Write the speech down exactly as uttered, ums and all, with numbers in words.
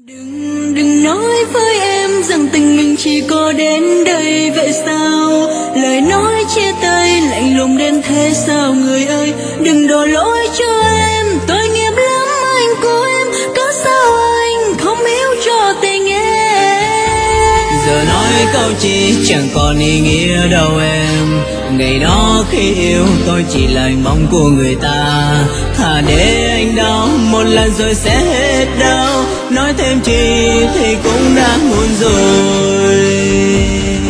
Đừng, đừng nói với em rằng tình mình chỉ có đến đây vậy sao? Lời nói chia tay lạnh lùng đến thế sao người ơi? Đừng đổ lỗi cho em, tội nghiệp lắm anh của em. Có sao anh không hiểu cho tình em? Giờ nói câu chi chẳng còn ý nghĩa đâu em. Ngày đó khi yêu tôi chỉ là hình bóng của người ta. Thà để anh đau một lần rồi sẽ hết đau. Nói thêm chi thì cũng đã muộn rồi.